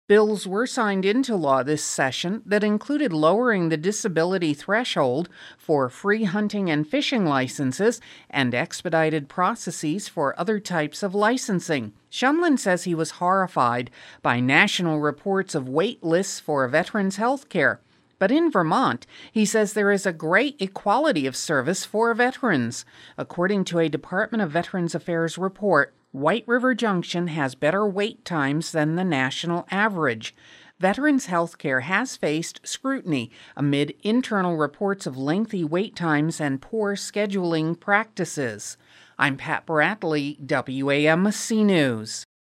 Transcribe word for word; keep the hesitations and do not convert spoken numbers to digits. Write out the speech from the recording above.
Bills were signed into law this session that included lowering the disability threshold for free hunting and fishing licenses and expedited processes for other types of licensing. Shumlin says he was horrified by national reports of wait lists for veterans' health care. But in Vermont, he says there is a great equality of service for veterans. According to a Department of Veterans Affairs report, White River Junction has better wait times than the national average. Veterans health care has faced scrutiny amid internal reports of lengthy wait times and poor scheduling practices. I'm Pat Bradley, W A M C News.